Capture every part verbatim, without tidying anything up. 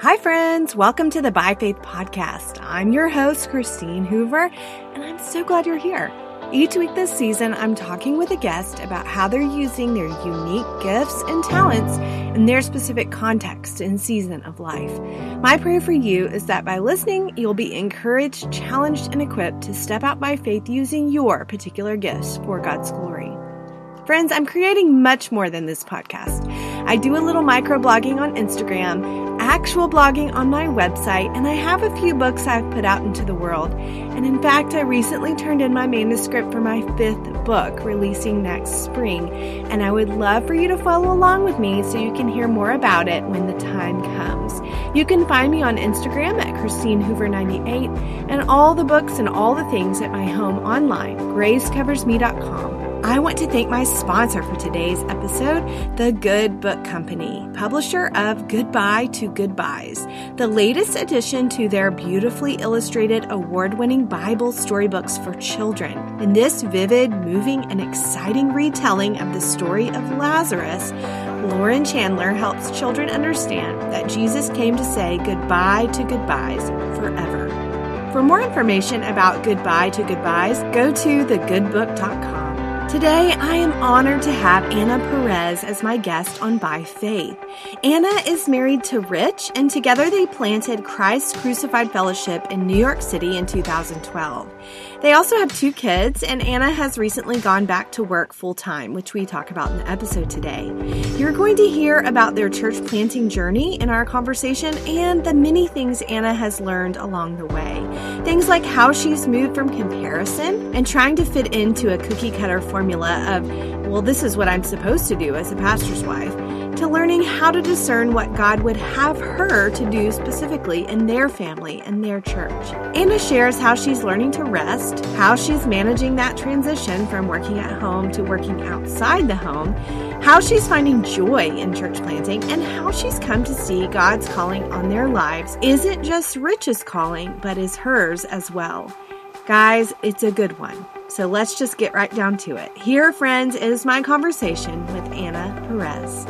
Hi, friends. Welcome to the By Faith podcast. I'm your host, Christine Hoover, and I'm so glad you're here. Each week this season, I'm talking with a guest about how they're using their unique gifts and talents in their specific context and season of life. My prayer for you is that by listening, you'll be encouraged, challenged, and equipped to step out by faith using your particular gifts for God's glory. Friends, I'm creating much more than this podcast. I do a little microblogging on Instagram, actual blogging on my website, and I have a few books I've put out into the world. And in fact, I recently turned in my manuscript for my fifth book, releasing next spring. And I would love for you to follow along with me so you can hear more about it when the time comes. You can find me on Instagram at Christine Hoover ninety-eight and all the books and all the things at my home online, grace covers me dot com. I want to thank my sponsor for today's episode, The Good Book Company, publisher of Goodbye to Goodbyes, the latest addition to their beautifully illustrated award-winning Bible storybooks for children. In this vivid, moving, and exciting retelling of the story of Lazarus, Lauren Chandler helps children understand that Jesus came to say goodbye to goodbyes forever. For more information about Goodbye to Goodbyes, go to the good book dot com. Today, I am honored to have Anna Perez as my guest on By Faith. Anna is married to Rich, and together they planted Christ Crucified Fellowship in New York City in two thousand twelve. They also have two kids, and Anna has recently gone back to work full-time, which we talk about in the episode today. You're going to hear about their church planting journey in our conversation and the many things Anna has learned along the way. Things like how she's moved from comparison and trying to fit into a cookie-cutter formula of, well, this is what I'm supposed to do as a pastor's wife, to learning how to discern what God would have her to do specifically in their family and their church. Anna shares how she's learning to rest, how she's managing that transition from working at home to working outside the home, how she's finding joy in church planting, and how she's come to see God's calling on their lives isn't just Rich's calling, but is hers as well. Guys, it's a good one. So let's just get right down to it. Here, friends, is my conversation with Anna Perez.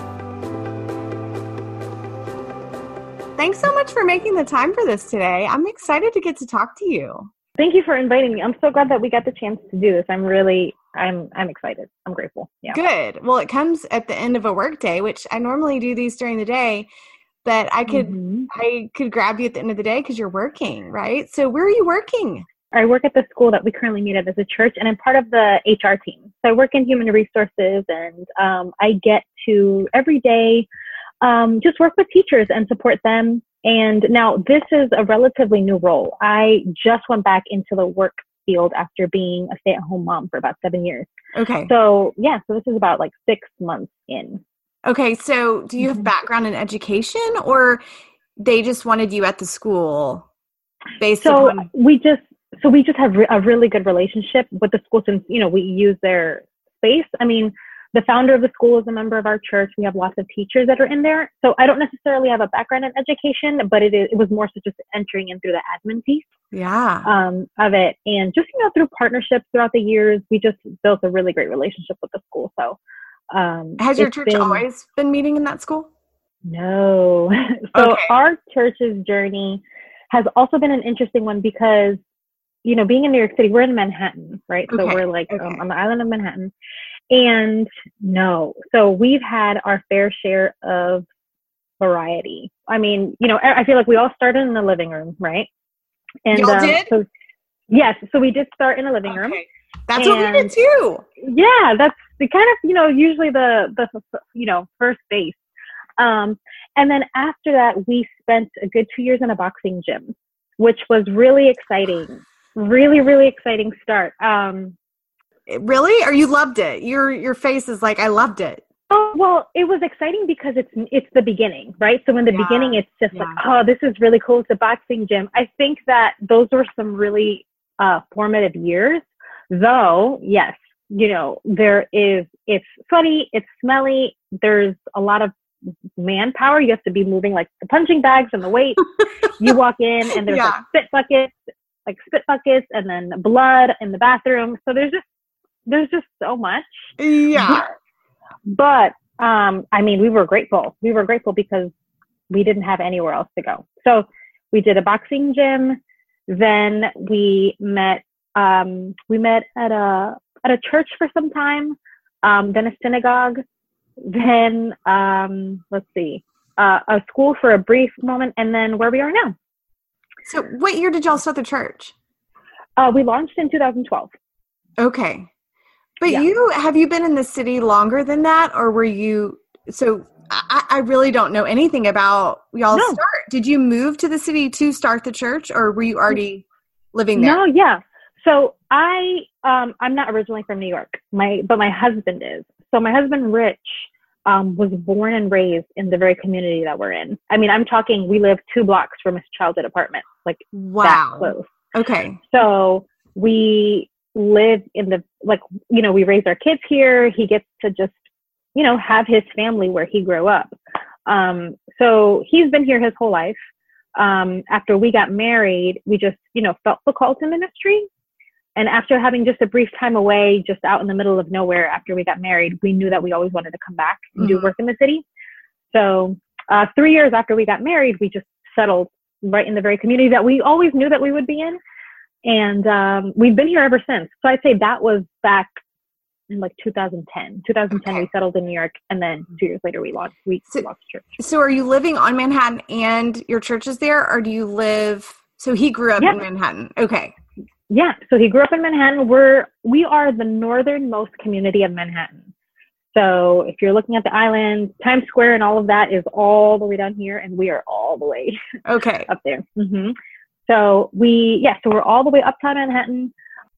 Thanks so much for making the time for this today. I'm excited to get to talk to you. Thank you for inviting me. I'm so glad that we got the chance to do this. I'm really, I'm, I'm excited. I'm grateful. Yeah. Good. Well, it comes at the end of a work day, which I normally do these during the day, but I could, mm-hmm. I could grab you at the end of the day because you're working, right? So where are you working? I work at the school that we currently meet at as a church, and I'm part of the H R team. So I work in human resources, and um, I get to every day um, just work with teachers and support them. And now this is a relatively new role. I just went back into the work field after being a stay-at-home mom for about seven years. Okay. So yeah, so this is about like six months in. Okay. So do you have background in education, or they just wanted you at the school based so upon? we just, So we just have re- a really good relationship with the school since, you know, we use their space. I mean, the founder of the school is a member of our church. We have lots of teachers that are in there. So I don't necessarily have a background in education, but it is, it was more so just entering in through the admin piece yeah. um, of it. And just, you know, through partnerships throughout the years, we just built a really great relationship with the school. So um, has your church been, always been meeting in that school? No. so okay. Our church's journey has also been an interesting one because, you know, being in New York City, we're in Manhattan, right? So okay. we're like okay. um, on the island of Manhattan. And no, so we've had our fair share of variety. I mean, you know, I feel like we all started in the living room, right? And Y'all um, did? So, yes, so we did start in the living room. Okay. That's and, what we did too. Yeah, that's the kind of, you know, usually the, the you know, first base. Um, and then after that, we spent a good two years in a boxing gym, which was really exciting. Really, really exciting start. Um, really? Or you loved it? Your your face is like, I loved it. Oh, well, it was exciting because it's it's the beginning, right? So in the yeah. beginning, it's just yeah. like, oh, this is really cool. It's a boxing gym. I think that those were some really uh, formative years. Though, yes, you know, there is, it's sweaty, it's smelly. There's a lot of manpower. You have to be moving like the punching bags and the weights. You walk in and there's yeah. like spit buckets. like spit buckets and then blood in the bathroom. So there's just, there's just so much. Yeah. But, um, I mean, we were grateful. We were grateful because we didn't have anywhere else to go. So we did a boxing gym. Then we met, um, we met at a, at a church for some time, um, then a synagogue, then, um, let's see, uh, a school for a brief moment, and then where we are now. So what year did y'all start the church? Uh, we launched in two thousand twelve. Okay. But yeah. you, have you been in the city longer than that? Or were you, so I, I really don't know anything about y'all's No. start. Did you move to the city to start the church, or were you already living there? No, yeah. So I, um, I'm not originally from New York, my, but my husband is. So my husband, Rich, um, was born and raised in the very community that we're in. I mean, I'm talking, we live two blocks from his childhood apartment, like wow. that close. Okay. So we live in the, like, you know, we raise our kids here. He gets to just, you know, have his family where he grew up. Um, so he's been here his whole life. Um, after we got married, we just, you know, felt the call to ministry. And after having just a brief time away, just out in the middle of nowhere after we got married, we knew that we always wanted to come back and mm-hmm. do work in the city. So uh, three years after we got married, we just settled right in the very community that we always knew that we would be in. And um, we've been here ever since. So I'd say that was back in like two thousand ten. two thousand ten, okay. We settled in New York. And then two years later, we launched, we so, launched church. So are you living on Manhattan and your church is there? Or do you live, so he grew up yeah. in Manhattan. Okay. Yeah. So he grew up in Manhattan. We're, we are the northernmost community of Manhattan. So if you're looking at the island, Times Square and all of that is all the way down here. And we are all the way okay. up there. Mm-hmm. So we, yeah, so we're all the way uptown Manhattan.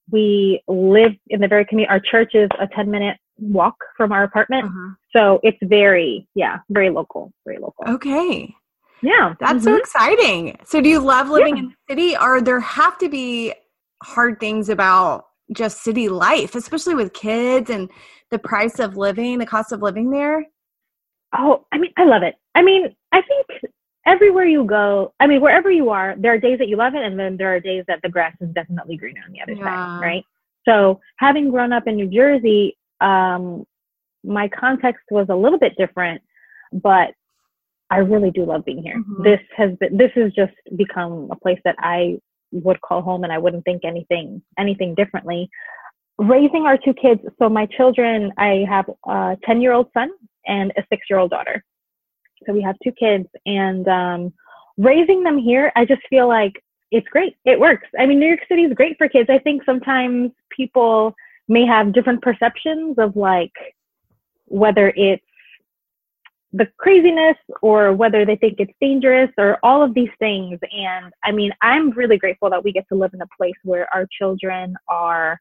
We live in the very community. Our church is a ten minute walk from our apartment. Uh-huh. So it's very, yeah, very local, very local. Okay. Yeah. That's mm-hmm. so exciting. So do you love living yeah. in the city, or there have to be hard things about just city life, especially with kids and the price of living, the cost of living there? Oh, I mean, I love it. I mean, I think everywhere you go, I mean, wherever you are, there are days that you love it, and then there are days that the grass is definitely greener on the other yeah. side, right? So having grown up in New Jersey, um, my context was a little bit different, but I really do love being here. Mm-hmm. This has been, this has just become a place that I would call home, and I wouldn't think anything, anything differently. Raising our two kids. So my children, I have a ten year old son and a six year old daughter. So we have two kids, and um, raising them here, I just feel like it's great. It works. I mean, New York City is great for kids. I think sometimes people may have different perceptions of like whether it's the craziness or whether they think it's dangerous or all of these things. And I mean, I'm really grateful that we get to live in a place where our children are,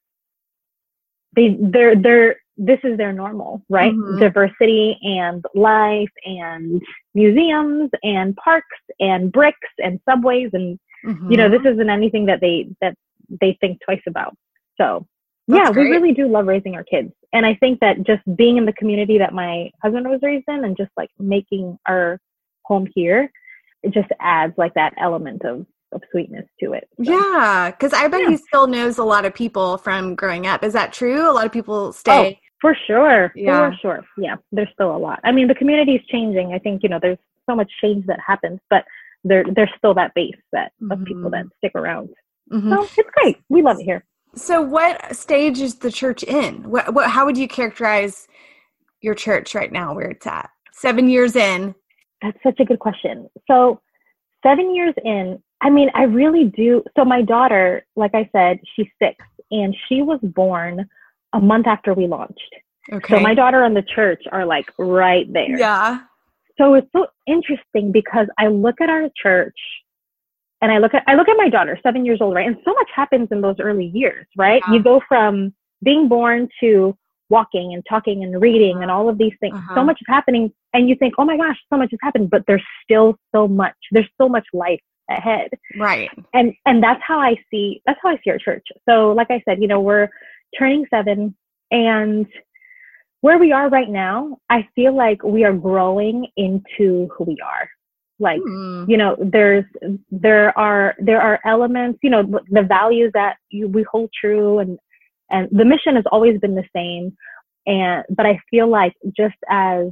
they, they're, they're, this is their normal, right? Mm-hmm. Diversity and life and museums and parks and bricks and subways. And, mm-hmm. you know, this isn't anything that they, that they think twice about. So That's yeah, great. We really do love raising our kids. And I think that just being in the community that my husband was raised in and just like making our home here, it just adds like that element of, of sweetness to it. So. Yeah. Cause I bet yeah. he still knows a lot of people from growing up. Is that true? A lot of people stay. Oh, for sure. Yeah. For sure. Yeah. There's still a lot. I mean, the community is changing. I think, you know, there's so much change that happens, but there, there's still that base that mm-hmm. of people that stick around. Mm-hmm. So it's great. We love it here. So what stage is the church in? What, what, how would you characterize your church right now, where it's at? Seven years in. That's such a good question. So seven years in, I mean, I really do. So my daughter, like I said, she's six, and she was born a month after we launched. Okay. So my daughter and the church are like right there. Yeah. So it's so interesting because I look at our church and I look at, I look at my daughter, seven years old, right? And so much happens in those early years, right? Yeah. You go from being born to walking and talking and reading uh-huh. and all of these things. Uh-huh. So much is happening. And you think, oh my gosh, so much has happened, but there's still so much, there's so much life ahead. Right. And, and that's how I see, that's how I see our church. So like I said, you know, we're turning seven, and where we are right now, I feel like we are growing into who we are. Like, mm. you know, there's, there are, there are elements, you know, the values that you, we hold true, and, and the mission has always been the same. And, but I feel like just as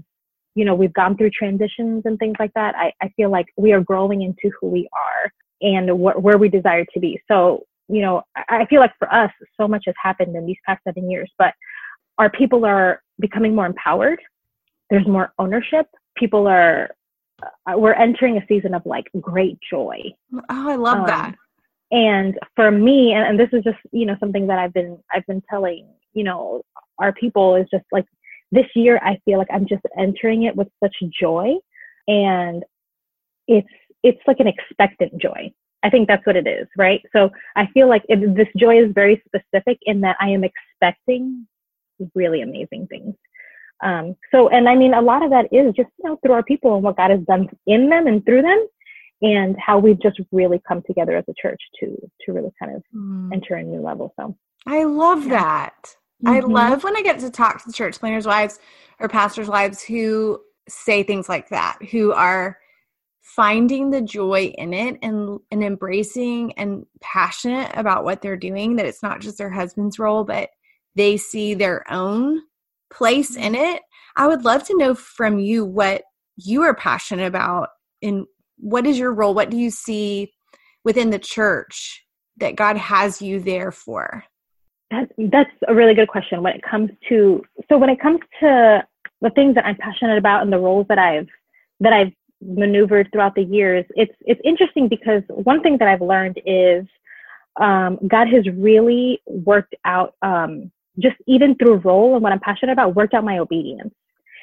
you know, we've gone through transitions and things like that, I, I feel like we are growing into who we are and wh- where we desire to be. So, you know, I, I feel like for us, so much has happened in these past seven years, but our people are becoming more empowered. There's more ownership. People are, uh, we're entering a season of like great joy. Oh, I love um, that. And for me, and, and this is just, you know, something that I've been, I've been telling, you know, our people is just like, this year, I feel like I'm just entering it with such joy, and it's, it's like an expectant joy. I think that's what it is, right? So I feel like it, this joy is very specific in that I am expecting really amazing things. Um, so, and I mean, a lot of that is just, you know, through our people and what God has done in them and through them, and how we've just really come together as a church to, to really kind of mm. enter a new level. So I love yeah. that. I mm-hmm. love when I get to talk to church planners' wives or pastors' wives who say things like that, who are finding the joy in it and, and embracing and passionate about what they're doing, that it's not just their husband's role, but they see their own place in it. I would love to know from you what you are passionate about and what is your role? What do you see within the church that God has you there for? That's, that's a really good question when it comes to, so when it comes to the things that I'm passionate about and the roles that I've, that I've maneuvered throughout the years, it's, it's interesting because one thing that I've learned is um, God has really worked out, um, just even through role and what I'm passionate about, worked out my obedience.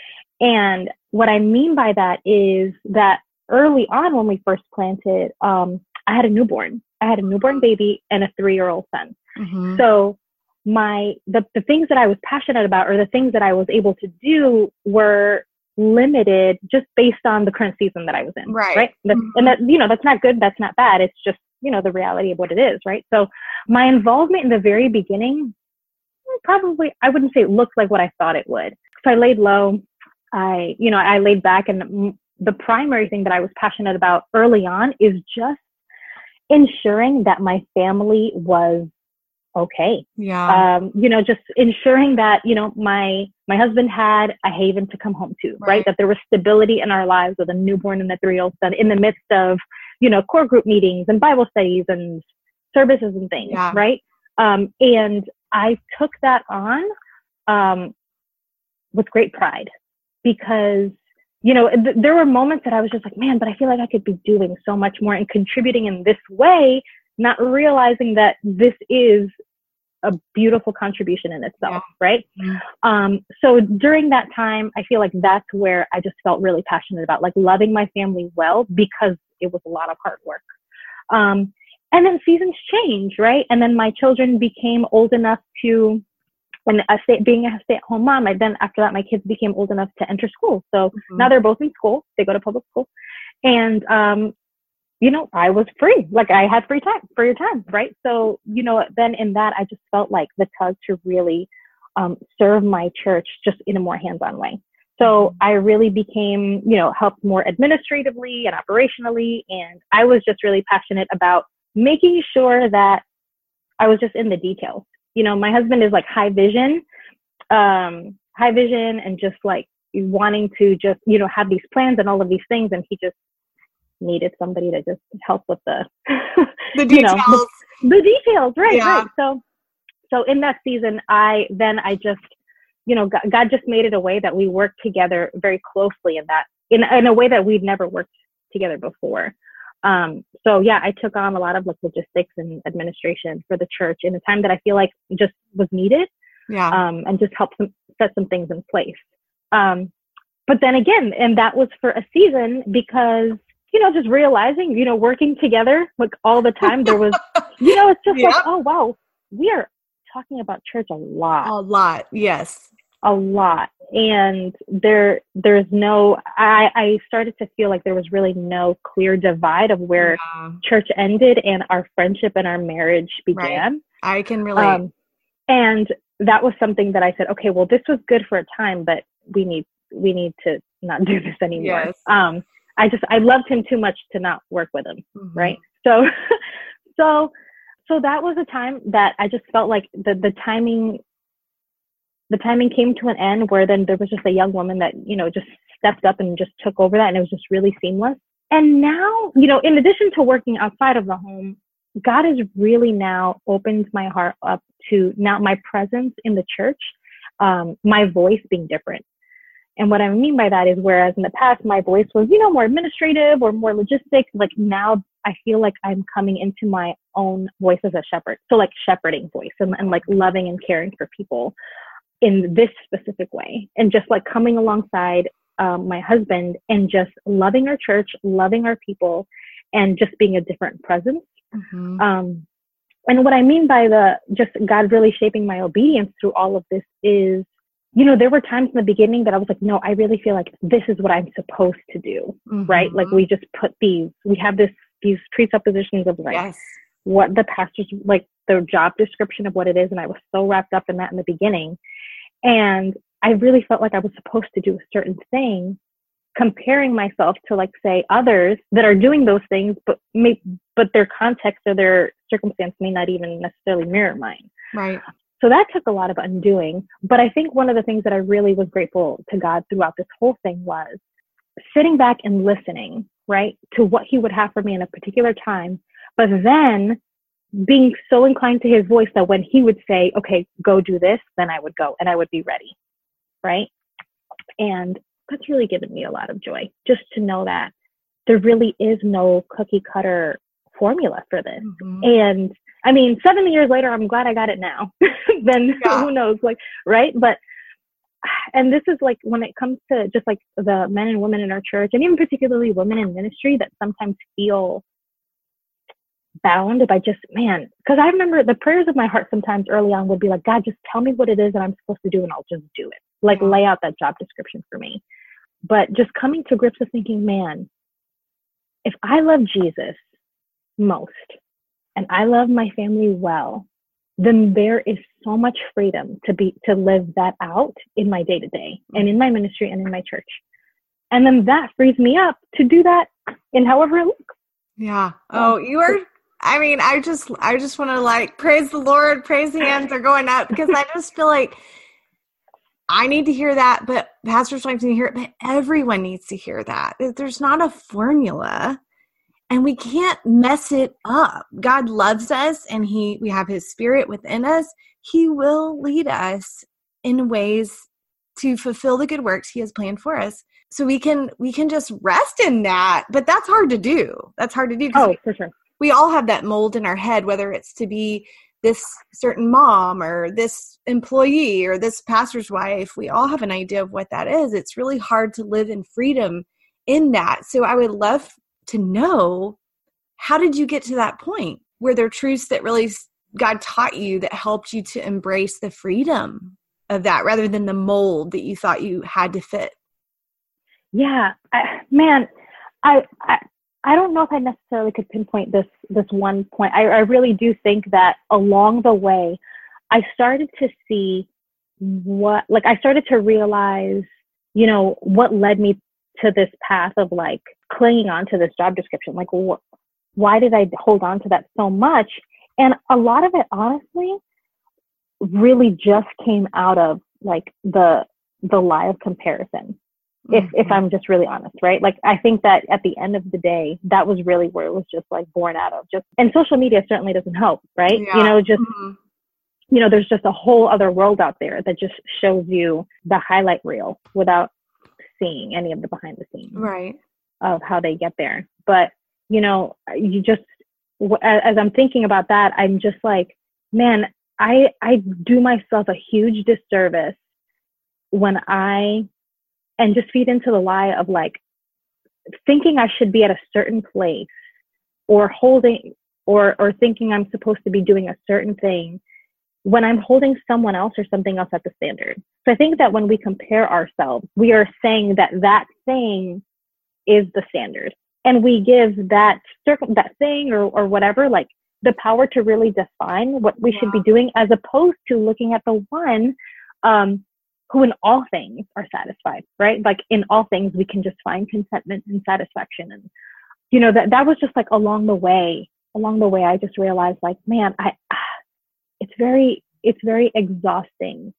And what I mean by that is that early on when we first planted, um, I had a newborn. I had a newborn baby and a three-year-old son. Mm-hmm. So my the, the things that I was passionate about, or the things that I was able to do, were limited just based on the current season that I was in. Right. Right. Mm-hmm. And that, you know, that's not good. That's not bad. It's just, you know, the reality of what it is. Right. So my involvement in the very beginning, probably, I wouldn't say it looked like what I thought it would. So I laid low. I, you know, I laid back, and the primary thing that I was passionate about early on is just ensuring that my family was okay. Yeah. Um, you know, just ensuring that, you know, my, my husband had a haven to come home to, right? right? That there was stability in our lives with a newborn and a three-year-old son in the midst of, you know, core group meetings and Bible studies and services and things, yeah. right? Um, and I took that on um, with great pride because, you know, th- there were moments that I was just like, man, but I feel like I could be doing so much more and contributing in this way, not realizing that this is a beautiful contribution in itself, yeah. right? Mm-hmm. Um, so during that time, I feel like that's where I just felt really passionate about, like, loving my family well, because it was a lot of hard work. Um, and then seasons change, right? And then my children became old enough to, and a stay, being a stay-at-home mom, I then after that, my kids became old enough to enter school. So mm-hmm. now they're both in school. They go to public school. And, um, you know, I was free. Like, I had free time, free time, right? So, you know, then in that, I just felt like the tug to really um, serve my church just in a more hands-on way. So I really became, you know, helped more administratively and operationally. And I was just really passionate about making sure that I was just in the details. You know, my husband is like high vision, um, high vision and just like wanting to just, you know, have these plans and all of these things. And he just needed somebody to just help with the, the details, you know, the, the details. Right. Yeah. Right. So, so in that season, I, then I just, you know, God, God just made it a way that we worked together very closely in that, in, in a way that we'd never worked together before. Um, so yeah, I took on a lot of like logistics and administration for the church in a time that I feel like just was needed. Yeah. Um, and just help some, set some things in place. Um, but then again, and that was for a season because, you know, just realizing, you know, working together like all the time, there was, you know, it's just yep. like, oh, wow, we are talking about church a lot. A lot. Yes. A lot. And there, there's no, I, I started to feel like there was really no clear divide of where yeah. church ended and our friendship and our marriage began. Right. I can relate. Um, and that was something that I said, okay, well, this was good for a time, but we need, we need to not do this anymore. Yes. Um, I just, I loved him too much to not work with him. Mm-hmm. Right. So, so, so that was a time that I just felt like the, the timing the timing came to an end where then there was just a young woman that, you know, just stepped up and just took over that. And it was just really seamless. And now, you know, in addition to working outside of the home, God has really now opened my heart up to now my presence in the church, um, my voice being different. And what I mean by that is, whereas in the past, my voice was, you know, more administrative or more logistics, like now I feel like I'm coming into my own voice as a shepherd. So like shepherding voice and, and like loving and caring for people in this specific way. And just like coming alongside um, my husband and just loving our church, loving our people, and just being a different presence. Mm-hmm. Um, and what I mean by the just God really shaping my obedience through all of this is, you know, there were times in the beginning that I was like, no, I really feel like this is what I'm supposed to do, mm-hmm. right? Like we just put these, we have this, these presuppositions of like yes. what the pastor's, like the job description of what it is. And I was so wrapped up in that in the beginning. And I really felt like I was supposed to do a certain thing, comparing myself to like, say, others that are doing those things, but may, but their context or their circumstance may not even necessarily mirror mine. Right. So that took a lot of undoing. But I think one of the things that I really was grateful to God throughout this whole thing was sitting back and listening, right, to what he would have for me in a particular time, but then being so inclined to his voice that when he would say, okay, go do this, then I would go and I would be ready, right? And that's really given me a lot of joy, just to know that there really is no cookie cutter formula for this. Mm-hmm. And I mean, seven years later, I'm glad I got it now. Then yeah. Who knows, like, right? But, and this is like, when it comes to just like the men and women in our church, and even particularly women in ministry that sometimes feel bound by just, man, because I remember the prayers of my heart sometimes early on would be like, God, just tell me what it is that I'm supposed to do and I'll just do it. Like yeah. lay out that job description for me. But just coming to grips with thinking, man, if I love Jesus most, and I love my family well, then there is so much freedom to be, to live that out in my day to day and in my ministry and in my church. And then that frees me up to do that in however it looks. Yeah. Oh, you are, I mean, I just, I just want to like, praise the Lord, praise the hands are going up, because I just feel like I need to hear that, but pastors like to hear it, but everyone needs to hear that. There's not a formula. And we can't mess it up. God loves us, and he, we have his spirit within us. He will lead us in ways to fulfill the good works he has planned for us. So we can, we can just rest in that, but that's hard to do. That's hard to do. Oh, we, for sure. We all have that mold in our head, whether it's to be this certain mom or this employee or this pastor's wife. We all have an idea of what that is. It's really hard to live in freedom in that. So I would love to know, how did you get to that point? Were there truths that really God taught you that helped you to embrace the freedom of that rather than the mold that you thought you had to fit? Yeah, I, man, I, I I don't know if I necessarily could pinpoint this this one point. I, I really do think that along the way, I started to see what, like I started to realize, you know, what led me to this path of like clinging on to this job description. Like, wh- why did I hold on to that so much? And a lot of it, honestly, really just came out of like the the lie of comparison. Mm-hmm. If if I'm just really honest, right? Like I think that at the end of the day, that was really where it was just like born out of. Just, and social media certainly doesn't help, right? Yeah. You know, just mm-hmm. you know, there's just a whole other world out there that just shows you the highlight reel without seeing any of the behind the scenes, right, of how they get there. But you know, you just, as I'm thinking about that, I'm just like, man, I I do myself a huge disservice when I, and just feed into the lie of like thinking I should be at a certain place or holding, or or thinking I'm supposed to be doing a certain thing when I'm holding someone else or something else at the standard. So I think that when we compare ourselves, we are saying that that thing is the standard. And we give that circle, that thing or, or whatever, like the power to really define what we yeah. should be doing, as opposed to looking at the one um, who in all things are satisfied, right? Like in all things, we can just find contentment and satisfaction. And, you know, that, that was just like along the way, along the way, I just realized like, man, I, it's very, it's very exhausting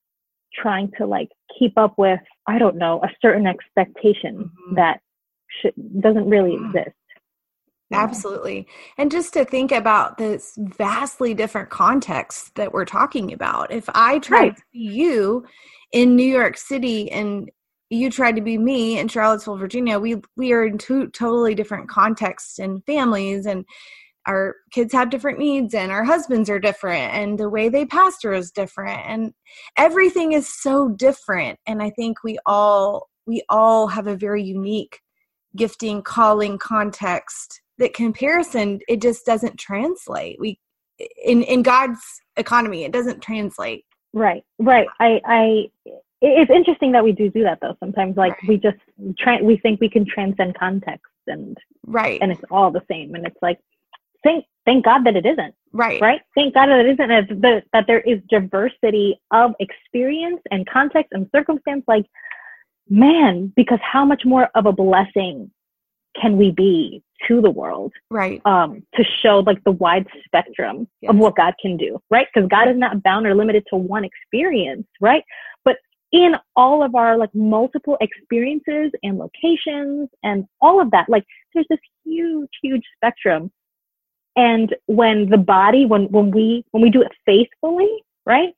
trying to like keep up with, I don't know, a certain expectation mm-hmm. that should, doesn't really exist. Absolutely. And just to think about this vastly different context that we're talking about. If I tried right. to be you in New York City and you tried to be me in Charlottesville, Virginia, we we are in two totally different contexts and families, and our kids have different needs, and our husbands are different, and the way they pastor is different, and everything is so different. And I think we all we all have a very unique gifting, calling, context. That comparison, it just doesn't translate. We in in God's economy, it doesn't translate. Right, right. I, I. It's interesting that we do do that though. Sometimes, like right. we just tra- we think we can transcend context, and right, and it's all the same. And it's like, thank thank God that it isn't. Right, right. Thank God that it isn't. That, that there is diversity of experience and context and circumstance. Like, man, because how much more of a blessing can we be to the world, right? Um, to show like the wide spectrum yes. of what God can do, right? Because God is not bound or limited to one experience, right? But in all of our like multiple experiences and locations and all of that, like there's this huge, huge spectrum. And when the body, when when we when we do it faithfully, right?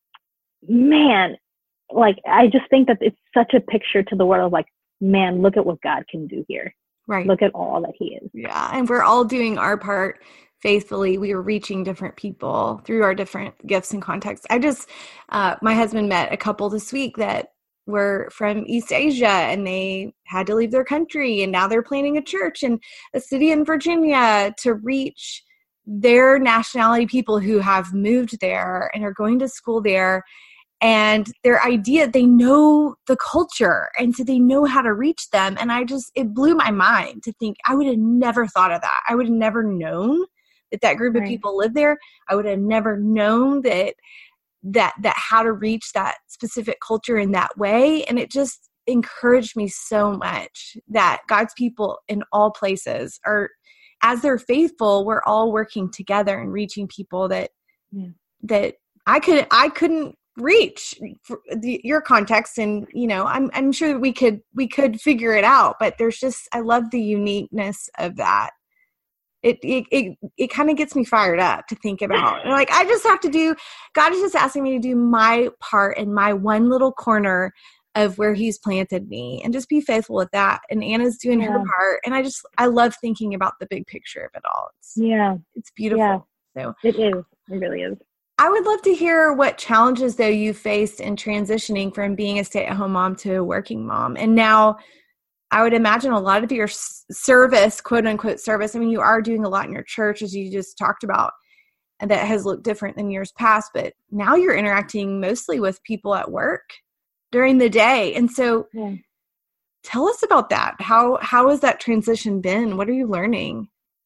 Man, like I just think that it's such a picture to the world of like, man, look at what God can do here. Right. Look at all that he is. Yeah. And we're all doing our part faithfully. We are reaching different people through our different gifts and contexts. I just, uh, my husband met a couple this week that were from East Asia, and they had to leave their country, and now they're planning a church in a city in Virginia to reach their nationality people who have moved there and are going to school there. And their idea, they know the culture, and so they know how to reach them. And I just, it blew my mind to think I would have never thought of that. I would have never known that that group right. of people lived there. I would have never known that, that, that how to reach that specific culture in that way. And it just encouraged me so much that God's people in all places are, as they're faithful, we're all working together and reaching people that, yeah. that I could, I couldn't, reach for the, your context. And you know, I'm I'm sure that we could we could figure it out, but there's just, I love the uniqueness of that. It it it, it kind of gets me fired up to think about. And like I just have to do, God is just asking me to do my part in my one little corner of where he's planted me, and just be faithful with that. And Anna's doing yeah. her part, and I just I love thinking about the big picture of it all. It's, yeah, it's beautiful. Yeah. So it is. It really is. I would love to hear what challenges, though, you faced in transitioning from being a stay-at-home mom to a working mom. And now I would imagine a lot of your service, quote unquote service, I mean, you are doing a lot in your church, as you just talked about, and that has looked different than years past. But now you're interacting mostly with people at work during the day. And so yeah. tell us about that. How How has that transition been? What are you learning?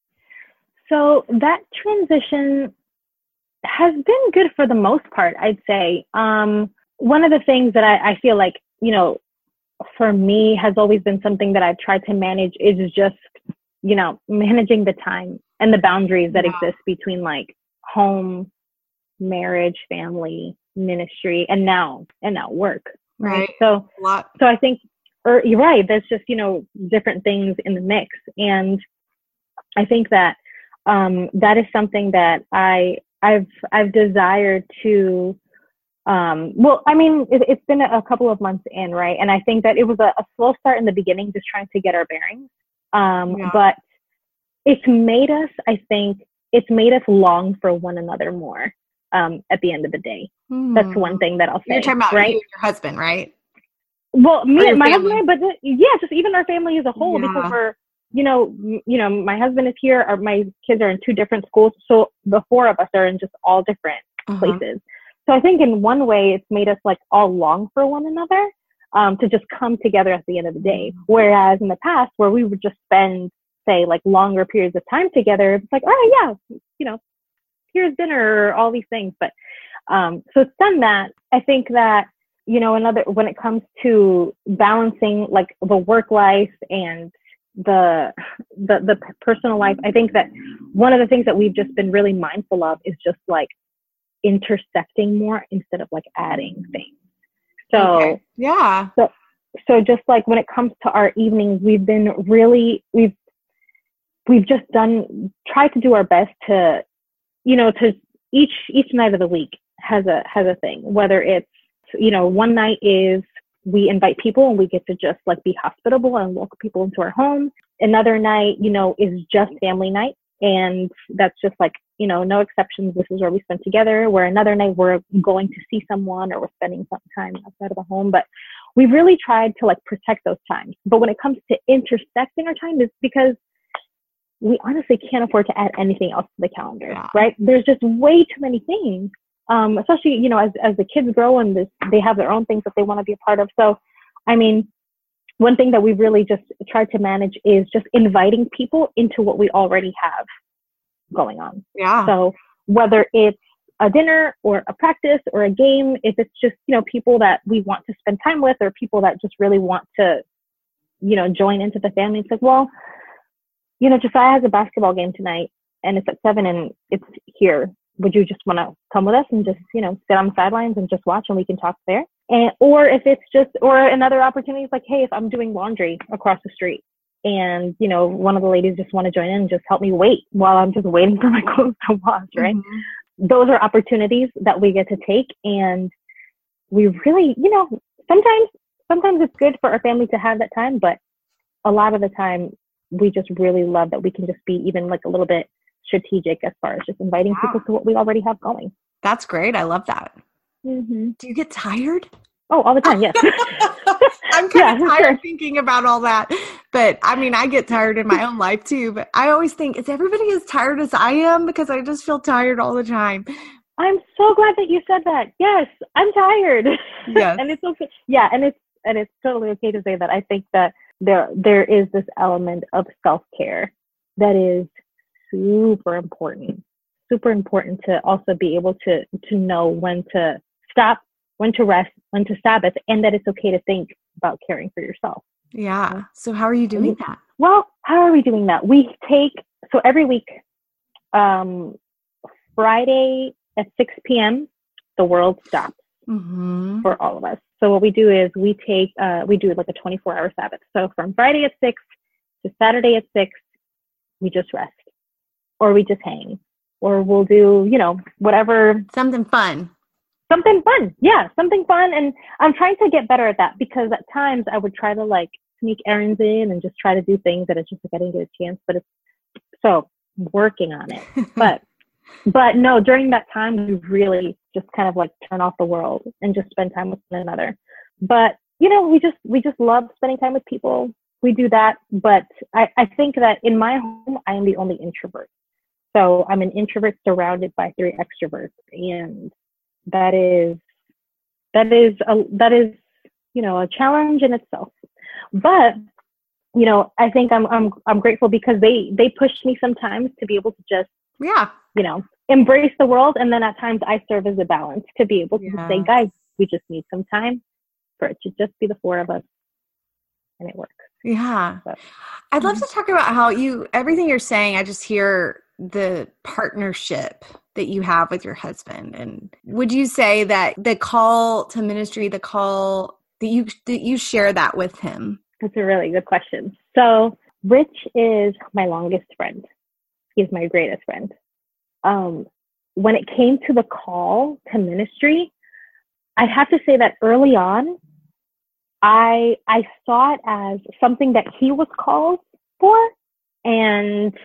So that transition has been good for the most part, I'd say. Um, one of the things that I, I feel like, you know, for me has always been something that I've tried to manage is just, you know, managing the time and the boundaries that yeah. exist between like home, marriage, family, ministry, and now, and now work. Right. right. So, a lot. so I think, or you're right. There's just, you know, different things in the mix. And I think that, um, that is something that I, I've I've desired to, um, well, I mean, it, it's been a couple of months in, right? And I think that it was a, a slow start in the beginning, just trying to get our bearings. Um, yeah. But it's made us, I think, it's made us long for one another more um, at the end of the day. Hmm. That's one thing that I'll say. You're talking about right? you and your husband, right? Well, me and my family. husband, but the, yeah, just even our family as a whole, yeah. because we're, you know, you know, my husband is here, or my kids are in two different schools. So the four of us are in just all different uh-huh. places. So I think in one way it's made us like all long for one another, um, to just come together at the end of the day. Mm-hmm. Whereas in the past where we would just spend, say, like longer periods of time together, it's like, all right, yeah, you know, here's dinner, or all these things. But, um, so it's done that. I think that, you know, another, when it comes to balancing like the work life and the the the personal life, I think that one of the things that we've just been really mindful of is just like intersecting more instead of like adding things. So, okay. yeah. So, so just like when it comes to our evenings, we've been really, we've, we've just done, tried to do our best to, you know, to each, each night of the week has a, has a thing, whether it's, you know, one night is we invite people and we get to just like be hospitable and welcome people into our home. Another night, you know, is just family night. And that's just like, you know, no exceptions. This is where we spend together. Where another night we're going to see someone or we're spending some time outside of the home. But we've really tried to like protect those times. But when it comes to intersecting our time, is because we honestly can't afford to add anything else to the calendar, yeah. right? There's just way too many things, um, especially, you know, as, as the kids grow and this, they have their own things that they want to be a part of. So, I mean, one thing that we've really just tried to manage is just inviting people into what we already have going on. Yeah. So whether it's a dinner or a practice or a game, if it's just, you know, people that we want to spend time with or people that just really want to, you know, join into the family, it's like, well, you know, Josiah has a basketball game tonight and it's at seven and it's here. Would you just want to come with us and just, you know, sit on the sidelines and just watch and we can talk there? And, or if it's just, or another opportunity is like, hey, if I'm doing laundry across the street and, you know, one of the ladies just want to join in and just help me wait while I'm just waiting for my clothes to wash, right? Mm-hmm. Those are opportunities that we get to take. And we really, you know, sometimes, sometimes it's good for our family to have that time, but a lot of the time we just really love that we can just be even like a little bit strategic as far as just inviting wow. people to what we already have going. That's great. I love that. Mm-hmm. Do you get tired? Oh, all the time. Yes. I'm kind yeah, of tired sure. thinking about all that, but I mean, I get tired in my own life too, but I always think, is everybody as tired as I am? Because I just feel tired all the time. I'm so glad that you said that. Yes, I'm tired. Yes. And it's okay. Yeah. And it's, and it's totally okay to say that. I think that there, there is this element of self-care that is super important, super important to also be able to, to know when to stop, when to rest, when to Sabbath, and that it's okay to think about caring for yourself. Yeah. So how are you doing that? Well, how are we doing that? We take, so every week, um, Friday at six p.m., the world stops mm-hmm. for all of us. So what we do is we take, uh, we do like a twenty-four hour Sabbath. So from Friday at six to Saturday at six, we just rest or we just hang or we'll do, you know, whatever. Something fun. Something fun. Yeah, something fun. And I'm trying to get better at that because at times I would try to like sneak errands in and just try to do things that it's just like I didn't get a chance, but it's so working on it. But, but no, during that time, we really just kind of like turn off the world and just spend time with one another. But, you know, we just, we just love spending time with people. We do that. But I, I think that in my home, I am the only introvert. So I'm an introvert surrounded by three extroverts. And that is, that is, a, that is, you know, a challenge in itself. But, you know, I think I'm, I'm, I'm grateful because they, they pushed me sometimes to be able to just, yeah, you know, embrace the world. And then at times I serve as a balance to be able to yeah. say, guys, we just need some time for it to just be the four of us. And it works. Yeah. But, I'd love to talk about how you, everything you're saying, I just hear the partnership that you have with your husband. And would you say that the call to ministry, the call that you, that you share that with him? That's a really good question. So Rich is my longest friend. He's my greatest friend. Um, when it came to the call to ministry, I have to say that early on, I I saw it as something that he was called for, and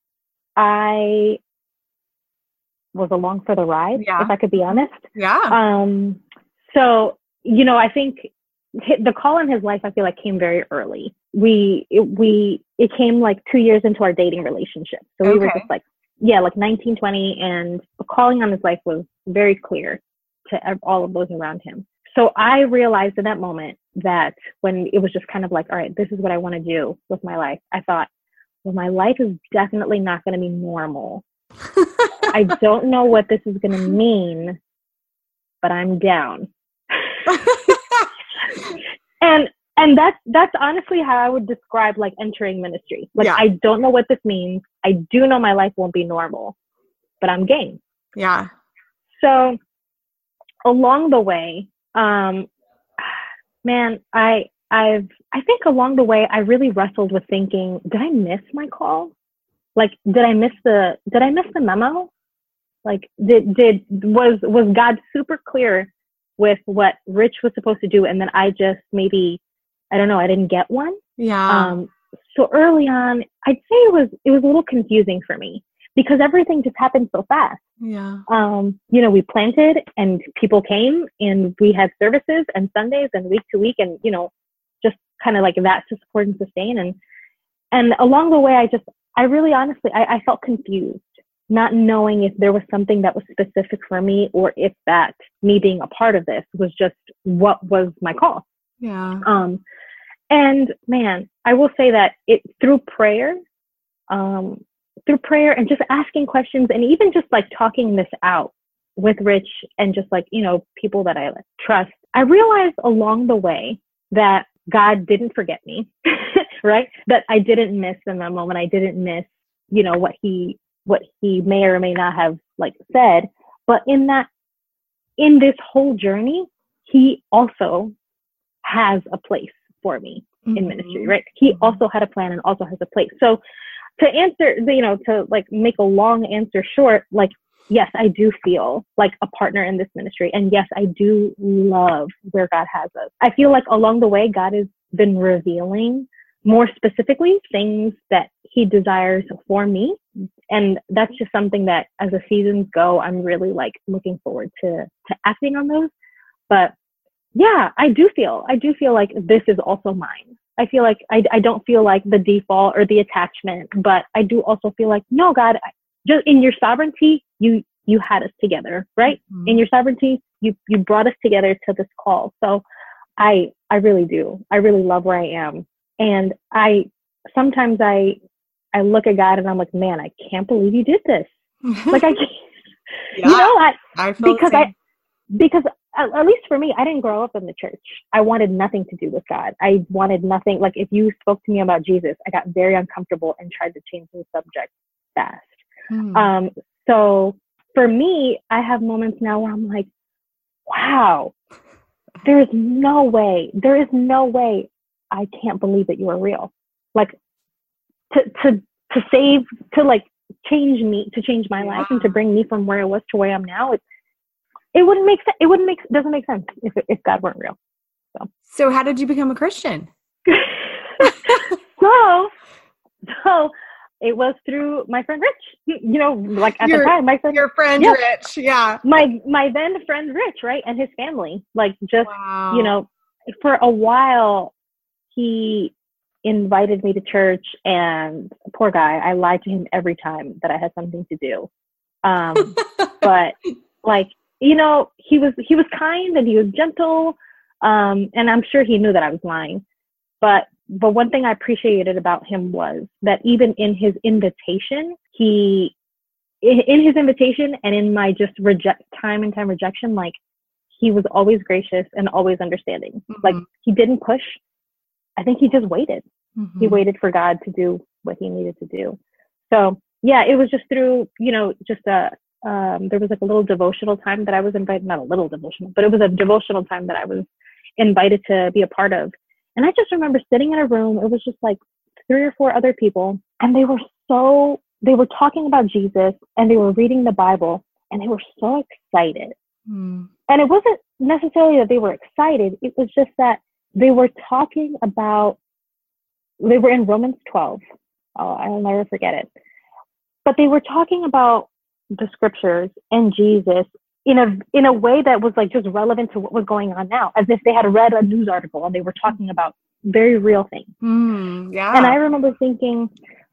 I was along for the ride, yeah. if I could be honest. Yeah. Um. So, you know, I think the call in his life, I feel like came very early. We, it, we, it came like two years into our dating relationship. So we okay. were just like, yeah, like nineteen, twenty, and the calling on his life was very clear to all of those around him. So I realized in that moment that when it was just kind of like, all right, this is what I want to do with my life. I thought, well, my life is definitely not going to be normal. I don't know what this is going to mean, but I'm down. and and that's that's honestly how I would describe like entering ministry. Like, yeah. I don't know what this means. I do know my life won't be normal, but I'm game. Yeah. So along the way, um, Man, I I've I think along the way I really wrestled with thinking, did I miss my call? Like, did I miss the did I miss the memo? Like, did did was was God super clear with what Rich was supposed to do, and then I just maybe, I don't know, I didn't get one. Yeah. Um, so early on, I'd say it was it was a little confusing for me because everything just happened so fast. Yeah. Um, you know, we planted and people came and we had services and Sundays and week to week and, you know, just kind of like that to support and sustain. And, and along the way, I just, I really honestly, I, I felt confused, not knowing if there was something that was specific for me or if that me being a part of this was just what was my call. Yeah. Um, and man, I will say that it through prayer, um, through prayer and just asking questions and even just like talking this out with Rich and just like, you know, people that I like, trust, I realized along the way that God didn't forget me, right? That I didn't miss in that moment. I didn't miss, you know, what he, what he may or may not have like said, but in that, in this whole journey, he also has a place for me mm-hmm. in ministry, right? He mm-hmm. also had a plan and also has a place. So to answer, you know, to like make a long answer short, like, yes, I do feel like a partner in this ministry. And yes, I do love where God has us. I feel like along the way, God has been revealing more specifically things that he desires for me. And that's just something that as the seasons go, I'm really like looking forward to, to acting on those. But yeah, I do feel, I do feel like this is also mine. I feel like I, I don't feel like the default or the attachment, but I do also feel like, no, God, just in your sovereignty, you, you had us together, right? Mm-hmm. In your sovereignty, you, you brought us together to this call. So I, I really do. I really love where I am. And I, sometimes I, I look at God and I'm like, man, I can't believe you did this. Like I can't, yeah, you know, I, I feel because I, because at, at least for me, I didn't grow up in the church. I wanted nothing to do with God. I wanted nothing. Like if you spoke to me about Jesus, I got very uncomfortable and tried to change the subject fast. Hmm. Um, so for me, I have moments now where I'm like, wow, there is no way, there is no way I can't believe that you are real. Like to, to, to save, to like change me, to change my yeah. life and to bring me from where I was to where I am now. It's, It wouldn't make sense. It wouldn't make, doesn't make sense if, if God weren't real. So, so how did you become a Christian? so, so it was through my friend Rich, you know, like at your, the time, my friend, your friend yeah, Rich. Yeah. My, my then friend Rich, right. And his family, like just, wow. you know, for a while he invited me to church and poor guy, I lied to him every time that I had something to do. Um, but like, you know, he was, he was kind and he was gentle. Um, and I'm sure he knew that I was lying, but, but one thing I appreciated about him was that even in his invitation, he, in, in his invitation and in my just reject time and time rejection, like he was always gracious and always understanding. Mm-hmm. Like he didn't push. I think he just waited. Mm-hmm. He waited for God to do what he needed to do. So yeah, it was just through, you know, just a, Um, there was like a little devotional time that I was invited, not a little devotional, but it was a devotional time that I was invited to be a part of. And I just remember sitting in a room, it was just like three or four other people, and they were so, they were talking about Jesus and they were reading the Bible and they were so excited. Mm. And it wasn't necessarily that they were excited. It was just that they were talking about, they were in Romans twelve. Oh, I'll never forget it. But they were talking about the scriptures and Jesus in a in a way that was like just relevant to what was going on now, as if they had read a news article and they were talking about very real things. Mm, yeah. And I remember thinking,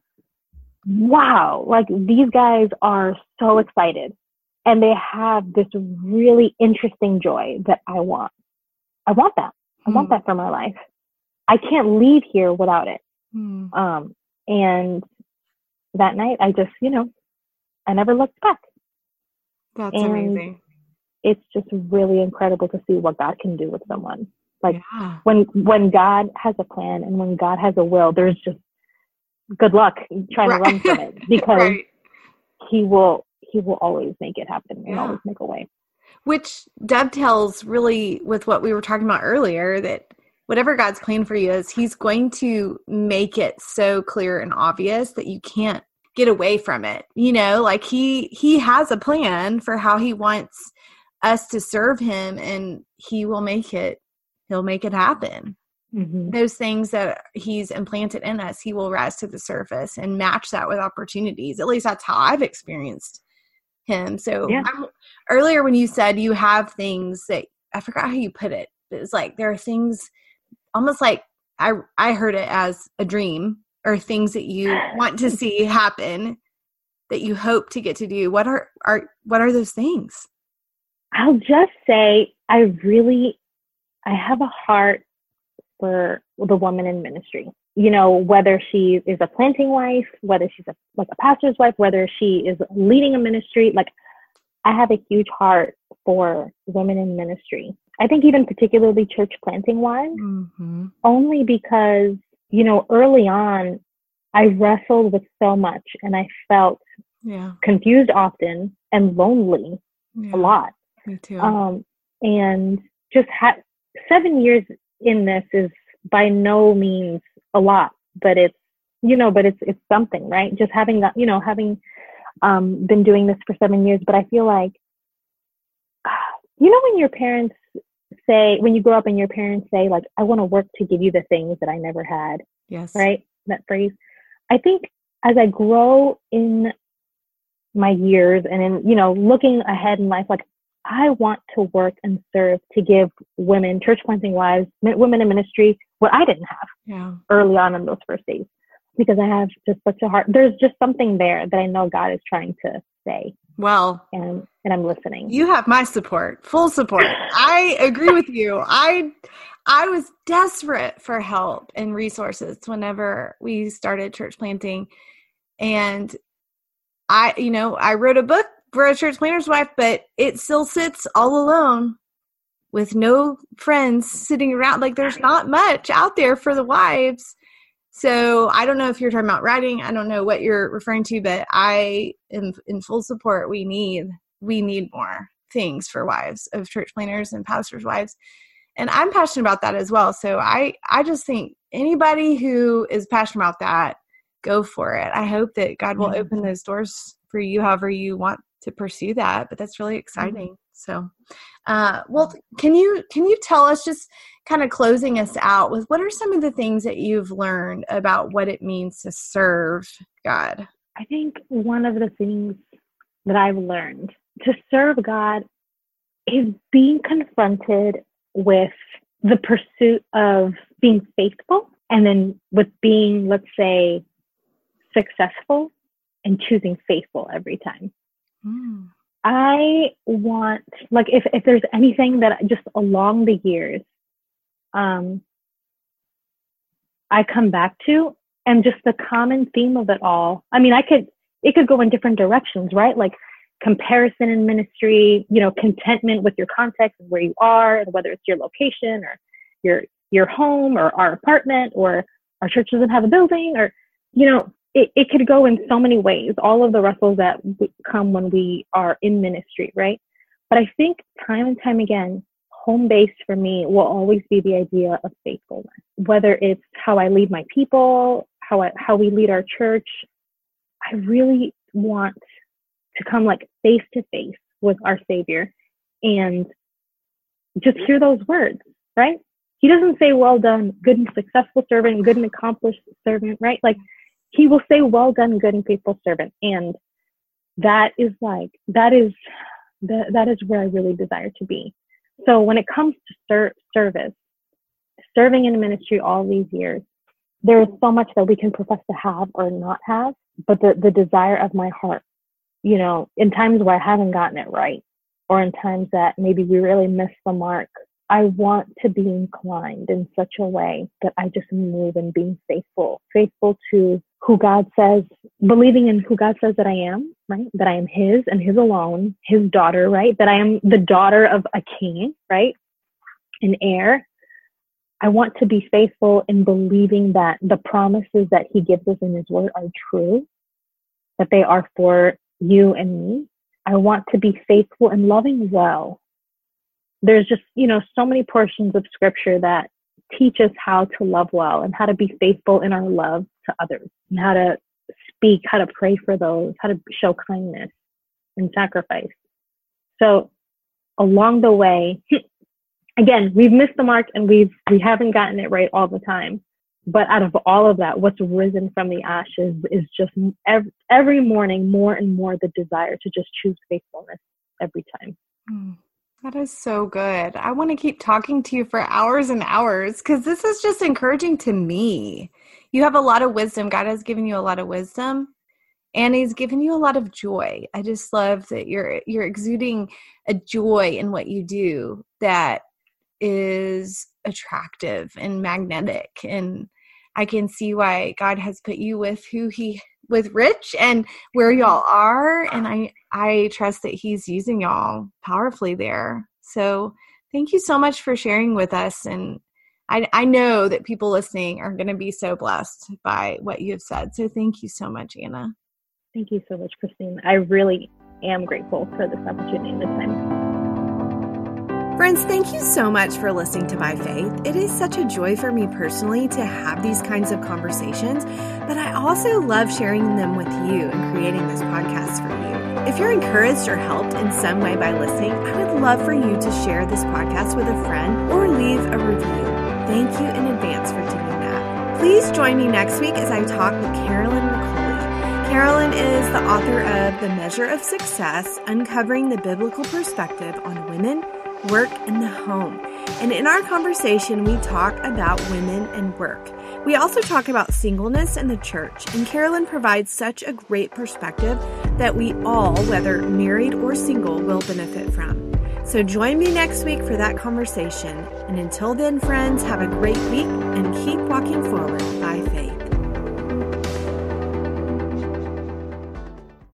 wow, like these guys are so excited and they have this really interesting joy that I want. I want that. I mm. want that for my life. I can't leave here without it. Mm. Um, and that night I just, you know, I never looked back. That's and amazing. It's just really incredible to see what God can do with someone. Like yeah. when when God has a plan and when God has a will, there's just good luck trying right. to run from it because right. he will he will always make it happen and yeah. always make a way. Which dovetails really with what we were talking about earlier, that whatever God's plan for you is, he's going to make it so clear and obvious that you can't get away from it. You know, like he, he has a plan for how he wants us to serve him, and he will make it, he'll make it happen. Mm-hmm. Those things that he's implanted in us, he will rise to the surface and match that with opportunities. At least that's how I've experienced him. So yeah. I'm, earlier when you said you have things that, I forgot how you put it. It was like, there are things almost like I, I heard it as a dream, or things that you want to see happen that you hope to get to do. What are, are, what are those things? I'll just say, I really, I have a heart for the woman in ministry. You know, whether she is a planting wife, whether she's a, like a pastor's wife, whether she is leading a ministry, like I have a huge heart for women in ministry. I think even particularly church planting wives, mm-hmm. only because, you know, early on, I wrestled with so much, and I felt yeah. confused often and lonely yeah. a lot. Me too. Um, and just ha- seven years in this is by no means a lot, but it's, you know, but it's, it's something, right? Just having that, you know, having um, been doing this for seven years, but I feel like, you know, when your parents say, when you grow up and your parents say, like, I want to work to give you the things that I never had. Yes. Right? That phrase. I think as I grow in my years and in, you know, looking ahead in life, like, I want to work and serve to give women, church planting wives, women in ministry, what I didn't have yeah. early on in those first days, because I have just such a heart. There's just something there that I know God is trying to say. Well, and and I'm listening. You have my support, full support. I agree with you. I I was desperate for help and resources whenever we started church planting, and I, you know, I wrote a book for a church planter's wife, but it still sits all alone with no friends sitting around. Like, there's not much out there for the wives. So I don't know if you're talking about writing. I don't know what you're referring to, but I am in full support. We need, we need more things for wives of church planters and pastors' wives. And I'm passionate about that as well. So I, I just think anybody who is passionate about that, go for it. I hope that God will open those doors for you, however you want to pursue that. But that's really exciting. Mm-hmm. So, uh, well, can you, can you tell us, just kind of closing us out with, what are some of the things that you've learned about what it means to serve God? I think one of the things that I've learned to serve God is being confronted with the pursuit of being faithful, and then with being, let's say, successful, and choosing faithful every time. Mm. I want, like, if, if there's anything that just along the years, um, I come back to, and just the common theme of it all. I mean, I could, it could go in different directions, right? Like comparison in ministry, you know, contentment with your context and where you are, and whether it's your location or your, your home or our apartment, or our church doesn't have a building, or, you know, It, it could go in so many ways, all of the wrestles that come when we are in ministry, right? But I think time and time again, home base for me will always be the idea of faithfulness. Whether it's how I lead my people, how I, how we lead our church, I really want to come like face to face with our Savior and just hear those words, right? He doesn't say, well done, good and successful servant, good and accomplished servant, right? Like, he will say, well done, good and faithful servant. And that is like, that is, that, that is where I really desire to be. So when it comes to ser- service, serving in ministry all these years, there is so much that we can profess to have or not have, but the, the desire of my heart, you know, in times where I haven't gotten it right, or in times that maybe we really missed the mark, I want to be inclined in such a way that I just move in being faithful, faithful to who God says, believing in who God says that I am, right? That I am his and his alone, his daughter, right? That I am the daughter of a king, right? An heir. I want to be faithful in believing that the promises that he gives us in his word are true, that they are for you and me. I want to be faithful in loving well. There's just, you know, so many portions of scripture that teach us how to love well and how to be faithful in our love to others, and how to speak, how to pray for those, how to show kindness and sacrifice. So along the way, again, we've missed the mark and we've, we haven't gotten it right all the time. But out of all of that, what's risen from the ashes is just every, every morning more and more the desire to just choose faithfulness every time. Mm, that is so good. I want to keep talking to you for hours and hours because this is just encouraging to me. You have a lot of wisdom. God has given you a lot of wisdom, and He's given you a lot of joy. I just love that you're you're exuding a joy in what you do that is attractive and magnetic, and I can see why God has put you with who he, with Rich and where y'all are. And I, I trust that He's using y'all powerfully there. So thank you so much for sharing with us. And I, I know that people listening are going to be so blessed by what you have said. So thank you so much, Anna. Thank you so much, Christine. I really am grateful for this opportunity and this time. Friends, thank you so much for listening to By Faith. It is such a joy for me personally to have these kinds of conversations, but I also love sharing them with you and creating this podcast for you. If you're encouraged or helped in some way by listening, I would love for you to share this podcast with a friend or leave a review. Thank you in advance for doing that. Please join me next week as I talk with Carolyn McCauley. Carolyn is the author of The Measure of Success, Uncovering the Biblical Perspective on Women, Work, and the Home. And in our conversation, we talk about women and work. We also talk about singleness and the church, and Carolyn provides such a great perspective that we all, whether married or single, will benefit from. So join me next week for that conversation. And until then, friends, have a great week and keep walking forward by faith.